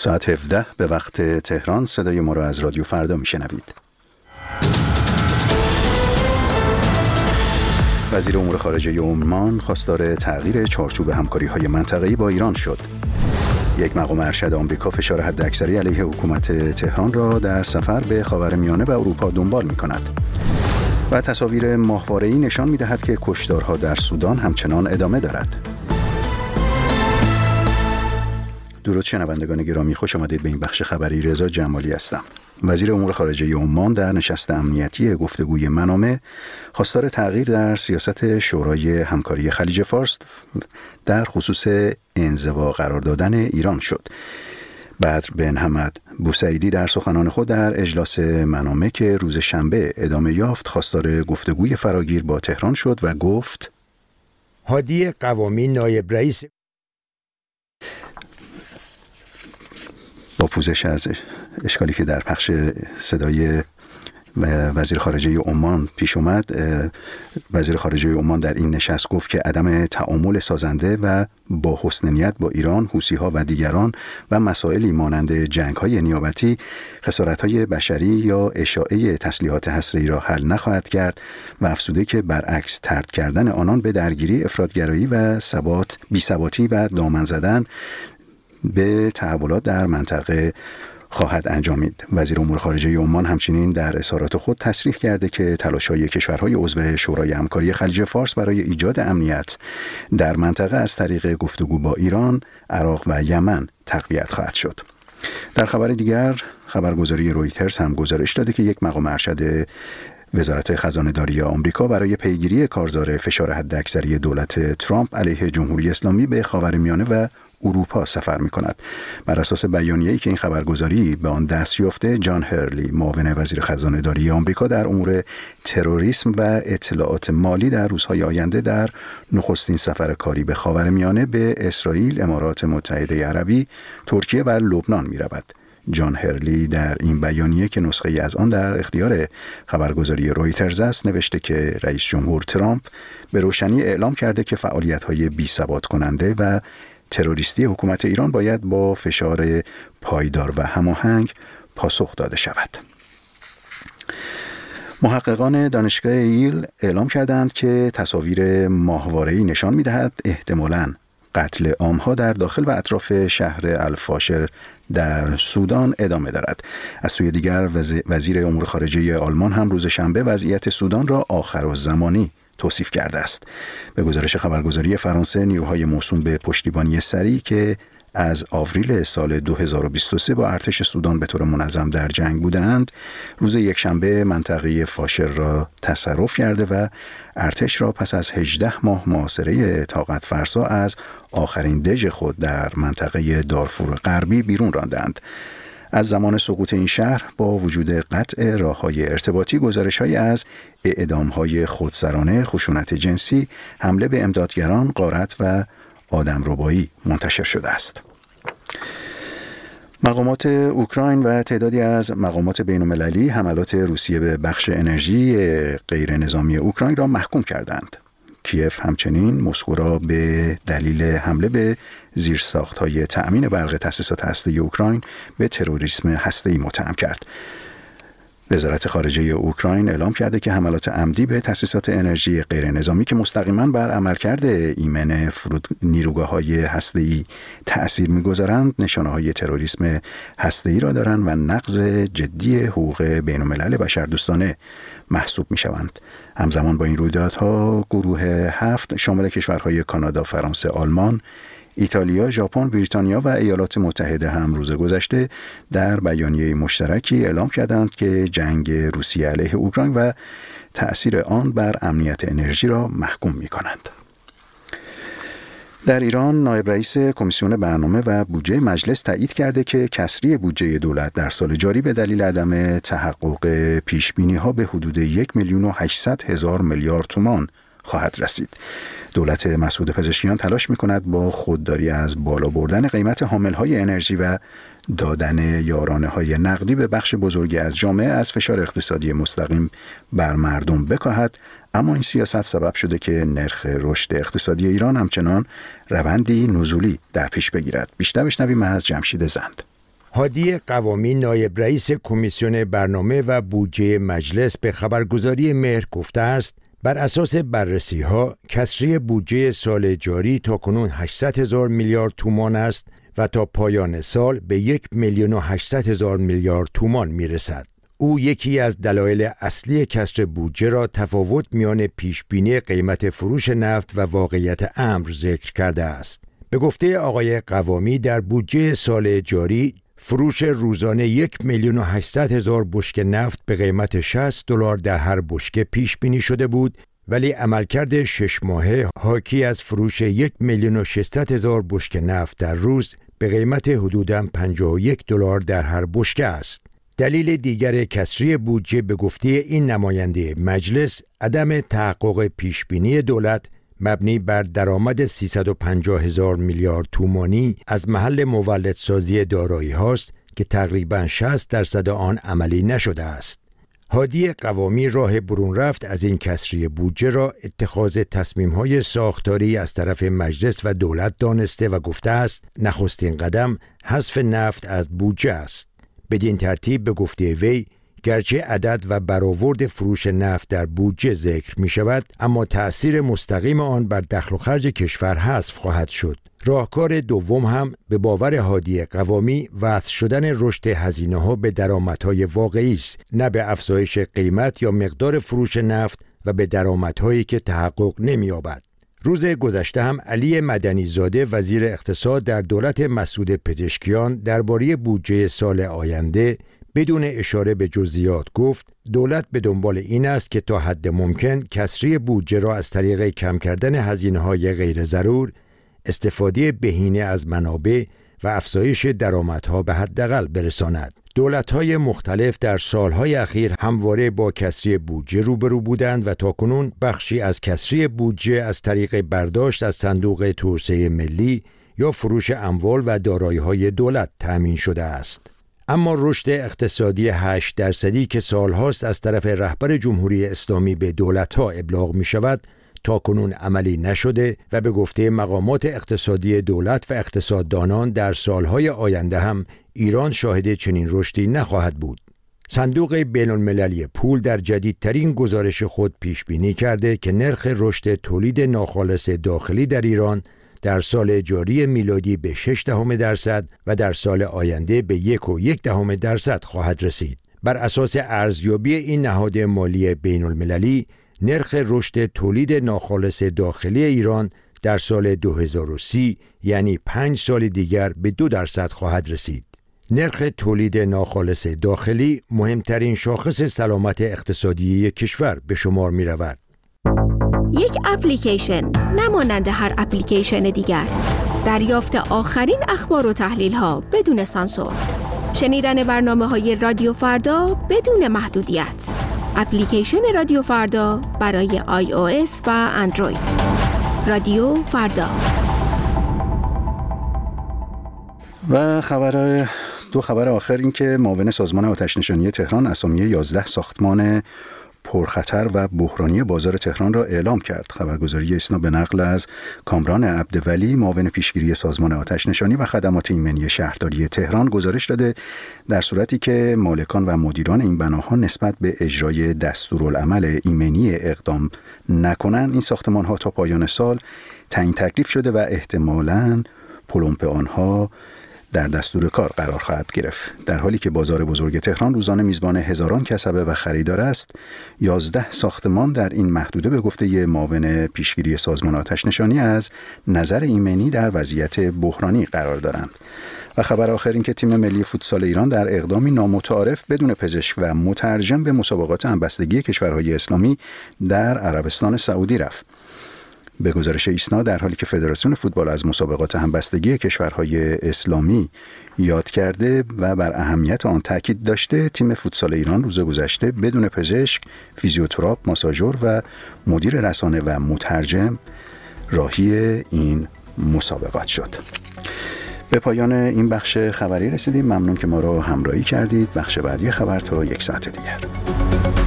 ساعت 17 به وقت تهران صدای ما را از رادیو فردا میشنوید. وزیر امور خارجه عمان خواستار تغییر چارچوب همکاری‌های منطقه‌ای با ایران شد. یک مقام ارشد آمریکا فشار حداکثری علیه حکومت تهران را در سفر به خاورمیانه و اروپا دنبال می‌کند. و تصاویر ماهواره‌ای نشان می‌دهد که کشتارها در سودان همچنان ادامه دارد. درود شنوندگان گرامی، خوش آمدید به این بخش خبری. رضا جمالی هستم. وزیر امور خارجه عمان در نشست امنیتی گفتگوی منامه خواستار تغییر در سیاست شورای همکاری خلیج فارس در خصوص انزوا قرار دادن ایران شد. بدر بن حمد بوسعیدی در سخنان خود در اجلاس منامه که روز شنبه ادامه یافت خواستار گفتگوی فراگیر با تهران شد و گفت: هادی قوامی نایب رئیس. با پوزش از اشکالی که در پخش صدای وزیر خارجه عمان پیش اومد، وزیر خارجه عمان در این نشست گفت که عدم تعامل سازنده و با حسن نیت با ایران، حوثی‌ها و دیگران و مسائلی مانند جنگ‌های نیابتی، خسارت‌های بشری یا اشاعه تسلیحات هسته‌ای را حل نخواهد کرد و افزوده که برعکس طرد کردن آنان به درگیری افراط‌گرایی و بی‌ثباتی و دامن زدن به تحولات در منطقه خواهد انجامید. وزیر امور خارجه عمان همچنین در اظهارات خود تصریح کرده که تلاش‌های کشورهای عضو شورای همکاری خلیج فارس برای ایجاد امنیت در منطقه از طریق گفتگو با ایران، عراق و یمن تقویت خواهد شد. در خبر دیگر، خبرگزاری رویترز هم گزارش داده که یک مقام ارشد وزارت خزانه‌داری آمریکا برای پیگیری کارزار فشار حداکثری دولت ترامپ علیه جمهوری اسلامی به خاورمیانه و اروپا سفر می‌کند. بر اساس بیانیه‌ای که این خبرگزاری به آن دست یافته، جان هرلی، معاون وزیر خزانه‌داری آمریکا در امور تروریسم و اطلاعات مالی، در روزهای آینده در نخستین سفر کاری به خاورمیانه به اسرائیل، امارات متحده عربی، ترکیه و لبنان می‌رود. جان هرلی در این بیانیه که نسخه‌ای از آن در اختیار خبرگزاری رویترز است نوشته که رئیس جمهور ترامپ به روشنی اعلام کرده که فعالیت‌های بی‌ثبات کننده و تروریستی حکومت ایران باید با فشار پایدار و هماهنگ پاسخ داده شود. محققان دانشگاه ییل اعلام کردند که تصاویر ماهواره‌ای نشان می‌دهد احتمالاً قتل عام‌ها در داخل و اطراف شهر الفاشر در سودان ادامه دارد. از سوی دیگر وزیر امور خارجه آلمان هم روز شنبه وضعیت سودان را آخرالزمانی توصیف کرده است. به گزارش خبرگزاری فرانسه، نیروهای موسوم به پشتیبانی سریع که از آوریل سال 2023 با ارتش سودان به طور منظم در جنگ بودند، روز یکشنبه منطقه فاشر را تصرف کرده و ارتش را پس از 18 ماه محاصره طاقت فرسا از آخرین دژ خود در منطقه دارفور غربی بیرون راندند. از زمان سقوط این شهر با وجود قطع راه‌های ارتباطی، گزارش‌هایی از اعدام‌های خودسرانه، خشونت جنسی، حمله به امدادگران، غارت و آدمربایی منتشر شده است. مقامات اوکراین و تعدادی از مقامات بین‌المللی حملات روسیه به بخش انرژی غیر نظامی اوکراین را محکوم کردند. کیف همچنین مسکو را به دلیل حمله به زیرساخت‌های تأمین برق تأسیسات هسته‌ای اوکراین به تروریسم هسته‌ای متهم کرد. وزارت خارجه اوکراین اعلام کرده که حملات عمدی به تأسیسات انرژی غیر نظامی که مستقیما بر عملکرد ایمن نیروگاه‌های هسته‌ای تأثیر می‌گذارند، نشانه‌های تروریسم هسته‌ای را دارند و نقض جدی حقوق بین‌الملل بشردوستانه محسوب می‌شوند. همزمان با این رویدادها، گروه 7 شامل کشورهای کانادا، فرانسه، آلمان، ایتالیا، ژاپن، بریتانیا و ایالات متحده هم روز گذشته در بیانیه مشترکی اعلام کردند که جنگ روسیه علیه اوکراین و تأثیر آن بر امنیت انرژی را محکوم می‌کنند. در ایران، نایب رئیس کمیسیون برنامه و بودجه مجلس تایید کرده که کسری بودجه دولت در سال جاری به دلیل عدم تحقق پیش‌بینی‌ها به حدود 1,800,000 میلیارد تومان خواهد رسید. دولت مسعود پزشکیان تلاش می‌کند با خودداری از بالا بردن قیمت حامل‌های انرژی و دادن یارانه‌های نقدی به بخش بزرگی از جامعه از فشار اقتصادی مستقیم بر مردم بکاهد، اما این سیاست سبب شده که نرخ رشد اقتصادی ایران همچنان روندی نزولی در پیش بگیرد. بیشتر بشنویم از جمشید زند. هادی قوامی نایب رئیس کمیسیون برنامه و بودجه مجلس به خبرگزاری مهر گفته است بر اساس بررسی‌ها کسری بودجه سال جاری تاکنون 800,000 میلیارد تومان است و تا پایان سال به 1,800,000 میلیارد تومان میرسد. او یکی از دلایل اصلی کسر بودجه را تفاوت میان پیشبینی قیمت فروش نفت و واقعیت امر ذکر کرده است. به گفته آقای قوامی در بودجه سال جاری فروش روزانه 1,800,000 بشکه نفت به قیمت $60 در هر بشکه پیش بینی شده بود، ولی عملکرد 6 ماهه حاکی از فروش 1,600,000 بشکه نفت در روز به قیمت حدوداً $51 در هر بشکه است. دلیل دیگر کسری بودجه به گفته این نماینده مجلس عدم تحقق پیشبینی دولت مبنی بر درآمد 350,000 میلیارد تومانی از محل مولدسازی دارایی هاست که تقریباً 60% آن عملی نشده است. هادی قوامی راه برون رفت از این کسری بودجه را اتخاذ تصمیم‌های ساختاری از طرف مجلس و دولت دانسته و گفته است نخستین قدم حذف نفت از بودجه است. بدین ترتیب به گفته وی گرچه عدد و برآورد فروش نفت در بودجه ذکر می شود، اما تأثیر مستقیم آن بر دخل و خرج کشور حذف خواهد شد. راهکار دوم هم به باور هادی قوامی وصل شدن رشد هزینه‌ها به درآمدهای واقعی است، نه به افزایش قیمت یا مقدار فروش نفت و به درآمدهایی که تحقق نمی‌یابد. روز گذشته هم علی مدنی زاده وزیر اقتصاد در دولت مسعود پزشکیان درباره بودجه سال آینده بدون اشاره به جزئیات گفت دولت به دنبال این است که تا حد ممکن کسری بودجه را از طریق کم کردن هزینه‌های غیر ضرور، استفاده بهینه از منابع و افزایش درآمدها به حداقل برساند. دولت‌های مختلف در سالهای اخیر همواره با کسری بودجه روبرو بودند و تاکنون بخشی از کسری بودجه از طریق برداشت از صندوق توسعه ملی یا فروش اموال و دارایی‌های دولت تأمین شده است. اما رشد اقتصادی 8% که سالهاست از طرف رهبر جمهوری اسلامی به دولت‌ها ابلاغ می‌شود تاکنون عملی نشده و به گفته مقامات اقتصادی دولت و اقتصاددانان در سالهای آینده هم ایران شاهد چنین رشدی نخواهد بود. صندوق بین‌المللی پول در جدیدترین گزارش خود پیش بینی کرده که نرخ رشد تولید ناخالص داخلی در ایران در سال جاری میلادی به 0.6% و در سال آینده به 1.1% خواهد رسید. بر اساس ارزیابی این نهاد مالی بین‌المللی نرخ رشد تولید ناخالص داخلی ایران در سال 2030 یعنی 5 سال دیگر به 2% خواهد رسید. نرخ تولید ناخالص داخلی مهمترین شاخص سلامت اقتصادی کشور به شمار می رود. یک اپلیکیشن نمانند هر اپلیکیشن دیگر. دریافت آخرین اخبار و تحلیل ها بدون سانسور. شنیدن برنامه‌های رادیو فردا بدون محدودیت. اپلیکیشن رادیو فردا برای iOS و اندروید. رادیو فردا. و دو خبر آخر این که معاون سازمان آتش‌نشانی تهران اسامی 11 ساختمان پرخطر و بحرانی بازار تهران را اعلام کرد. خبرگزاری ایسنا به نقل از کامران عبدولی معاون پیشگیری سازمان آتش‌نشانی و خدمات ایمنی شهرداری تهران گزارش داده در صورتی که مالکان و مدیران این بناها نسبت به اجرای دستورالعمل ایمنی اقدام نکنند این ساختمان‌ها تا پایان سال تعیین تکلیف شده و احتمالاً پلمپ آنها در دستور کار قرار خواهد گرفت. در حالی که بازار بزرگ تهران روزانه میزبان هزاران کسبه و خریدار است، 11 ساختمان در این محدوده به گفته معاون پیشگیری سازمان آتش‌نشانی از نظر ایمنی در وضعیت بحرانی قرار دارند. و خبر آخر این که تیم ملی فوتسال ایران در اقدامی نامتعارف بدون پزشک و مترجم به مسابقات همبستگی کشورهای اسلامی در عربستان سعودی رفت. به گزارش ایسنا در حالی که فدراسیون فوتبال از مسابقات همبستگی کشورهای اسلامی یاد کرده و بر اهمیت آن تاکید داشته، تیم فوتسال ایران روز گذشته بدون پزشک، فیزیوتراپ، ماساژور و مدیر رسانه و مترجم راهی این مسابقات شد. به پایان این بخش خبری رسیدیم. ممنون که ما را همراهی کردید. بخش بعدی خبر تا 1 ساعت دیگر.